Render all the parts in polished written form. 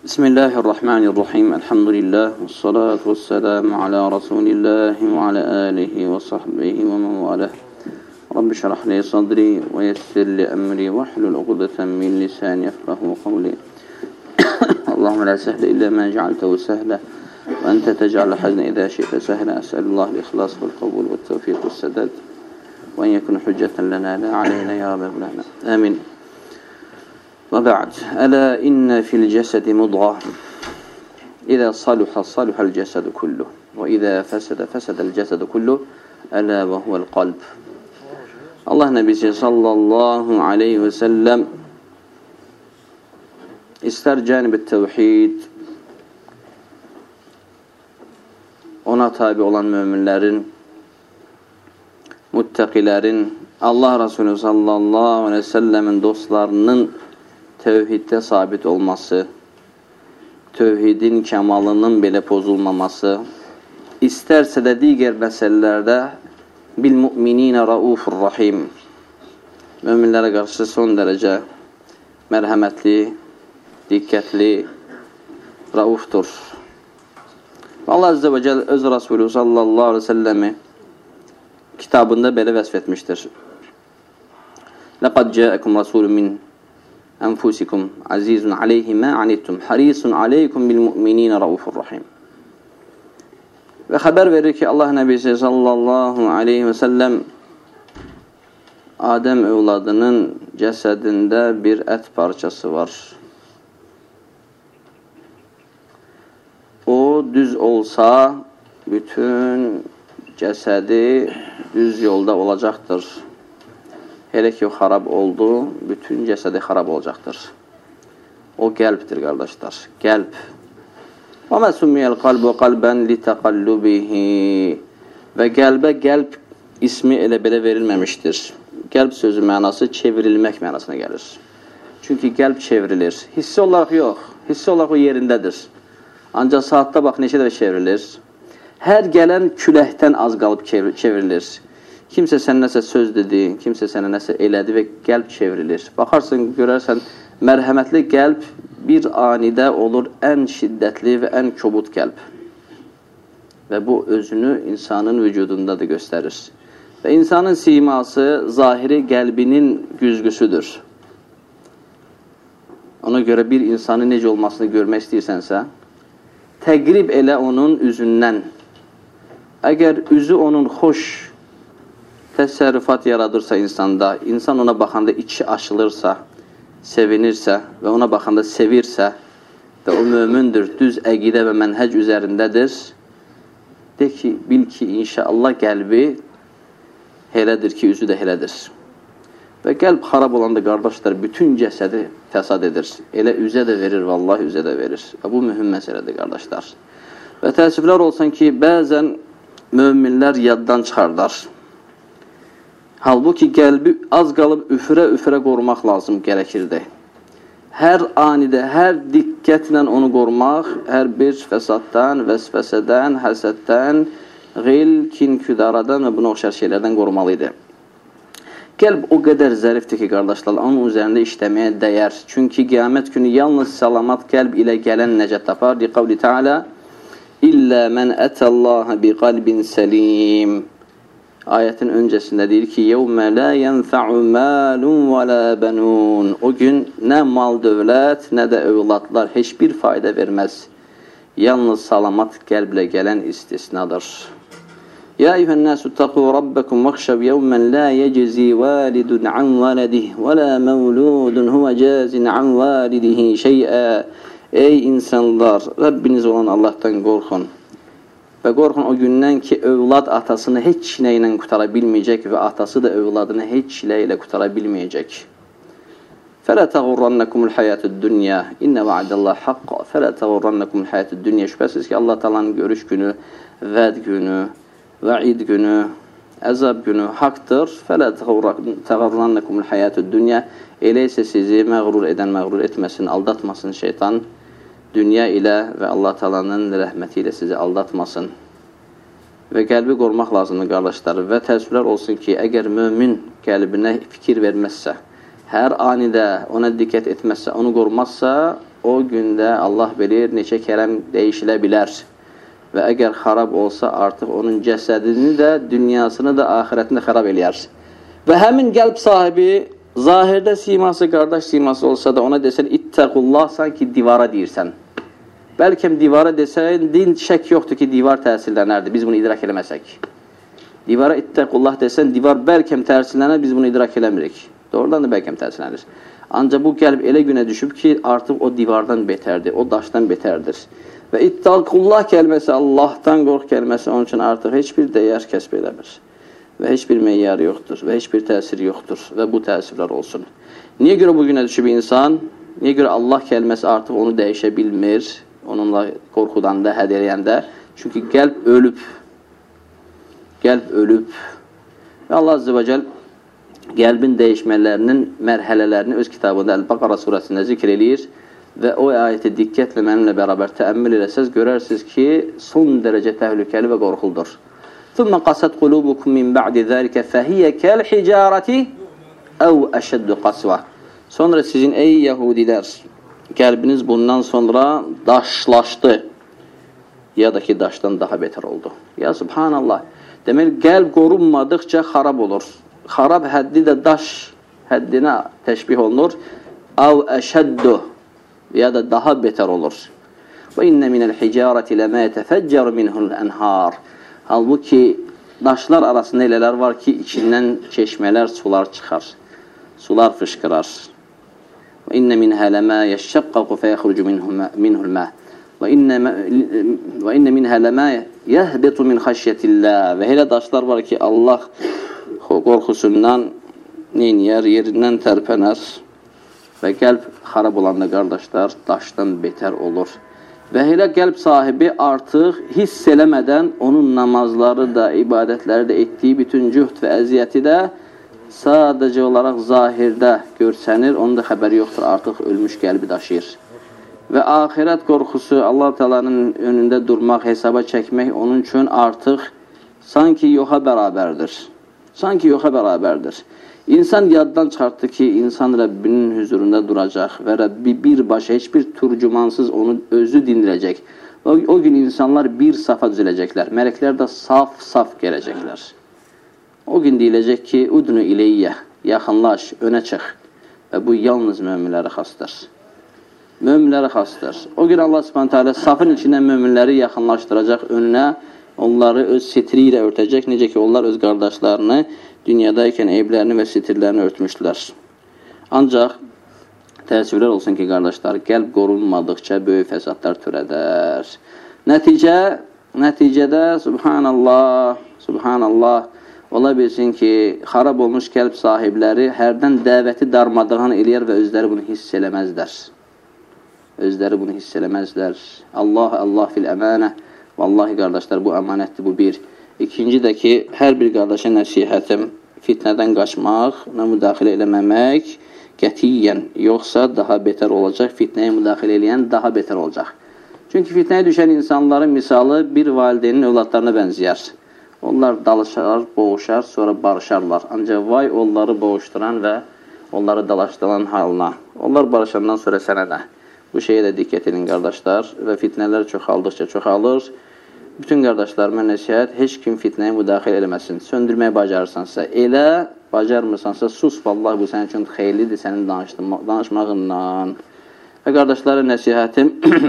Bismillahirrahmanirrahim. Elhamdülillah. Vessalatu vesselamu ala Resulillahi ve ala alihi ve sahbihi ve men valah. Rabbi şrah li sadri ve yessir li emri ve hlul uqdeten min lisani yefqahu qawli. Allahumme la sehle illa ma cealtehu sehle ve ente tec'al hazne idâ şi'te sehle. Es'elullah l-ihlas vel-kabul ve-tevfik ve-sedad ve en yekun hücceten lena la aleyna ya Mevlana. Amin. Ve ba'd. Ela inne fil cesedi mudgah. İza saluha saluhal cesedu kulluh. Ve iza fesede fesedel cesedu kulluh. Ela ve huvel kalb. Allah Nebisi sallallahu aleyhi ve sellem ister canib-i tevhid, ona tabi olan müminlerin, muttakilerin, Allah Resulü sallallahu aleyhi ve sellemin dostlarının tevhidde sabit olması, tevhidin kemalının bile pozulmaması, isterse de diğer meselelerde bil mu'minine raufur rahim, müminlere karşı son derece merhametli, dikkatli, rauftur. Allah Azze ve Celle öz Resulü sallallahu aleyhi ve sellemi kitabında belə vəsf etmiştir. لَقَدْ جَاءَكُمْ رَسُولٌ مِنْ أَنْفُسِكُمْ عَزِيزٌ عَلَيْهِ مَا عَنِتُّمْ حَرِيصٌ عَلَيْكُمْ بِالْمُؤْمِنِينَ رَؤُوفٌ رَحِيمٌ. Ve haber verir ki Allah Nebisi sallallahu aleyhi ve sellem Adem evladının cesedinde bir et parçası var. O düz olsa bütün cesedi düz yolda olacaktır. Hele ki o harap oldu, bütün cesedi harap olacaktır. O gelbdir kardeşler. Gelb. وَمَا سُمِّيَ الْقَلْبُ قَلْبًا لِتَقَلُّبِهِ. Ve gelbe gelb ismi elə belə verilmemiştir. Gelb sözü mənası çevrilmek mənasına gelir. Çünkü gelb çevrilir. Hissi olarak yok. Hissi olarak o yerindedir. Ancak saatte bak neçə də çevrilir. Her gelen küləkdən az qalıb çevrilir. Kimsə sənə nəsə söz dedi, kimsə sənə nəsə elədi və qəlb çevrilir. Baxarsan, görərsən, mərhəmətli qəlb bir anidə olur ən şiddətli və ən kobud qəlb. Və bu özünü insanın vücudunda da göstərir. Və insanın siması, zahiri qəlbinin güzgüsüdür. Ona görə bir insanın necə olmasını görmək istəyirsənsə, təqrib elə onun üzündən. Əgər üzü onun xoş təsərrüfat yaradırsa insanda, insan ona baxanda içi açılırsa, sevinirsə və ona baxanda sevirsə və o mömündür, düz əqidə və mənhəc üzərindədir, de ki, bil ki, inşallah qəlbi elədir ki, üzü də elədir. Və qəlb xarab olanda, qardaşlar, bütün cəsədi fəsad edir. Elə üzə də verir, vallahi üzə də verir. Və bu mühüm məsələdir, qardaşlar. Və təəssüflər olsun ki, bəzən möminlər yaddan çıxardar. Halbuki qəlbi az qalıb üfürə qorumaq lazım gərəkirdi. Hər anidə, hər diqqətlə onu qorumaq, hər bir fəsaddan, vəsvəsədən, həsəddən, qil, kin, küdaradan və buna oxşar şeylərdən qorumalıydı. Qəlb o qədər zərifdir ki, qardaşlar, onun üzərində işləməyə dəyər. Çünki qiyamət günü yalnız salamat qəlb ilə gələn nəcət tapar. Qavli Teala, İllə mən ətəllaha bi qalbin səlim. Ayetin öncesinde deyir ki يَوْمَ لَا يَنْفَعُ مَالٌ وَلَا بَنُونَ. O gün ne mal dövlət, ne de övladlar hiçbir fayda vermez. Yalnız salamat qəlblə gələn istisnadır. Ya eyyuhən-nəsü ttaqu rabbakum vaxşav yevmən la yeczi validun an valadihi və la mevludun huve cazin an validihi şey'a. Ey insanlar, Rabbiniz olan Allah'tan qorxun. Və qorxun o gündən ki, övlad atasını heç nə ilə qutara bilməyəcək və atası da övladını heç nə ilə qutara bilməyəcək. فَلَا تَغُرَّنَّكُمُ الْحَيَاةُ الدُّنْيَا اِنَّ وَعَدَ اللّٰهِ حَقَّ فَلَا تَغُرَّنَّكُمُ الْحَيَاةُ الدُّنْيَا. Şübhəsiz ki, Allah Taala'nın görüş günü, vəd günü, vəid günü, əzab günü haqdır. فَلَا تَغُرَّنَّكُمُ الْحَيَاةُ الدُّنْيَا. Elə isə sizi məğrur edən məğrur etməsin, aldatmasın şeytan. Dünya ilə və Allah Taala'nın rəhməti ilə sizi aldatmasın. Və qəlbi qorumaq lazımdır, qardaşlar. Və təəssüflər olsun ki, əgər mömin qəlbinə fikir verməzsə, hər anidə ona diqqət etməzsə, onu qorumazsa, o gündə Allah bilir, neçə kərəm dəyişilə bilər. Və əgər xarab olsa, artıq onun cəsədini də, dünyasını da, axirətini də xarab eləyər. Və həmin qəlb sahibi, zahirdə siması, qardaş siması olsa da ona desən, ittəqullah, sanki divara deyirsən. Bəlkə divara desən, şək yoxdur ki, divar təsirlənərdir, biz bunu idrak eləməsək. Divara ittəqullah desən, divar bəlkə təsirlənər, biz bunu idrak eləmirik. Doğrudan da bəlkə təsirlənir. Ancaq bu qəlb elə günə düşüb ki, artıq o divardan betərdir, o daşdan betərdir. Və ittəqullah kəlməsi, Allahdan qorx kəlməsi onun üçün artıq heç bir dəyər kəsb eləmir. Və heç bir meyyar yoxdur, və heç bir təsir yoxdur və bu təsirlər olsun. Niyə görə bu günə düşüb insan? Niyə görə Allah kəlməsi artıq onu dəyişə bilmir, onunla qorxudanda, həd eləyəndə? Çünki qəlb ölüb. Qəlb ölüb. Və Allah Azze və Cəl qəlbin dəyişmələrinin mərhələlərini öz kitabında Əl-Baqara surəsində zikr eləyir və o ayəti diqqətlə mənimlə bərabər təəmmül eləsəz, görərsiniz ki, son dərəcə təhlükəli və qorxuldur. ثُمَّ قَسَتْ قُلُوبُكُمْ مِنْ بَعْدِ ذَلِكَ فَهِيَ كَالْحِجَارَةِ أَوْ أَشَدُّ قَسْوَةً. Sonra sizin ey Yahudilər, qəlbiniz bundan sonra daşlaşdı, ya da ki, daşdan daha betər oldu. Ya Subhanallah. Deməli, qəlb qorunmadıqca xarab olur. Xarab həddi də daş həddinə təşbih olunur. Əv əşəddu, ya da daha betər olur. Və innə minəl hicarəti ləmə yətəfəccəru minhul ənhar. Halbuki, daşlar arasında elələr var ki, içindən çeşmələr, sular çıxar. Sular fışqırar. Və innə minhə ləmə yəşşəqqaqu fəyəxrucu minhul mə. Və innə minhə ləmə yəhbitu min xəşyətillah. Və elə daşlar var ki, Allah qorxusundan neyniyər, yerindən tərpənər və qəlb xarab olanda, qardaşlar, daşdan betər olur. Və elə qəlb sahibi artıq hiss eləmədən onun namazları da, ibadətləri də etdiyi bütün cühd və əziyyəti də sadəcə olaraq zahirdə görsənir, onun da xəbəri yoxdur, artıq ölmüş qəlbi daşıyır. Və axirət qorxusu, Allah Teala'nın önündə durmaq, hesaba çəkmək onun üçün artıq sanki yoxa bərabərdir. Sanki yoxa bərabərdir. İnsan yaddan çıxartdı ki, insan Rəbbinin hüzurunda duracaq və Rəbbi birbaşa, heç bir turcumansız onu özü dindirəcək. O gün insanlar bir safa düzələcəklər. Mələklər də saf-saf gələcəklər. O gün deyiləcək ki, udnu ileyyə, yaxınlaş, önə çıx. Və bu yalnız möminlərə xasdır. Möminlərə xasdır. O gün Allah Subhanahu safın içindən möminləri yaxınlaşdıracaq önünə, onları öz sitri ilə örtəcək, necə ki, onlar öz qardaşlarını dünyadaykən eyblərini və sitirlərini örtmüşdülər. Ancaq təəssüflər olsun ki, qardaşlar, qəlb qorunmadıqca böyük fəsadlar törədər. Nəticədə, subhanallah, ola bilsin ki, xarab olmuş qəlb sahibləri hərdən dəvəti darmadağın eləyər və özləri bunu hiss eləməzlər. Özləri bunu hiss eləməzlər. Allah fil əmanə. Vallahi, qardaşlar, bu əmanətdir, bu bir. İkinci də ki, hər bir qardaşa nəsihətim, fitnədən qaçmaq, müdaxilə eləməmək, qətiyyən, yoxsa daha betər olacaq, fitnəyə müdaxilə eləyən daha betər olacaq. Çünki fitnəyə düşən insanların misalı bir valideynin övladlarına bənzəyər. Onlar dalışar, boğuşar, sonra barışarlar. Ancaq vay onları boğuşduran və onları dalaşdıran halına. Onlar barışandan sonra sənə də. Bu şeyə də diqqət edin, qardaşlar, və fitnələr çoxaldıqca çoxalır. Bütün qardaşlarıma nəsihət, heç kim fitnəyə müdaxilə eləməsin. Söndürməyə bacarırsansa elə, bacarmırsansa sus, vallahi bu sənin üçün xeyirlidir, sənin danışmağından. Və qardaşlara nəsihətim,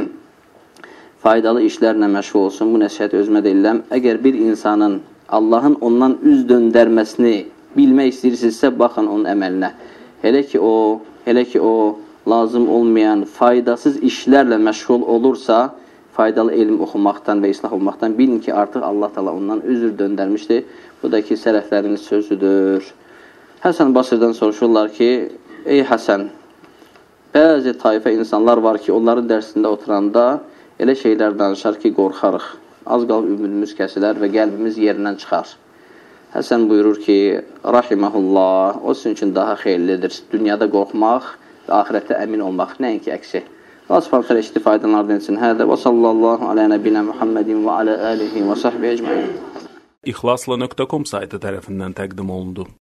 faydalı işlərlə məşğul olsun, bu nəsihəti özümə deyiləm. Əgər bir insanın Allahın ondan üz döndərməsini bilmək istəyirsinizsə, baxın onun əməlinə. Hələ ki o, lazım olmayan, faydasız işlərlə məşğul olursa, faydalı elm oxumaqdan və islah olmaqdan bilin ki, artıq Allah Teala ondan üzr döndərmişdir. Bu da ki, sələflərin sözüdür. Həsən Basır'dan soruşurlar ki, ey Həsən, bəzi tayfə insanlar var ki, onların dərsində oturanda elə şeylər danışar ki, qorxarıq. Az qalıb ümidimiz kəsilər və qəlbimiz yerindən çıxar. Həsən buyurur ki, rahiməhullah, o sizin üçün daha xeyirlidir. Dünyada qorxmaq və ahirətdə əmin olmaq, nəinki əksi. Allah subhanahu teala istifadələrdən etsin. Hədə və sallallahu alə nəbinə Muhammedin və alə alihi və sahbihi ecmaîn. İxlasla.com saytı tərəfindən təqdim olundu.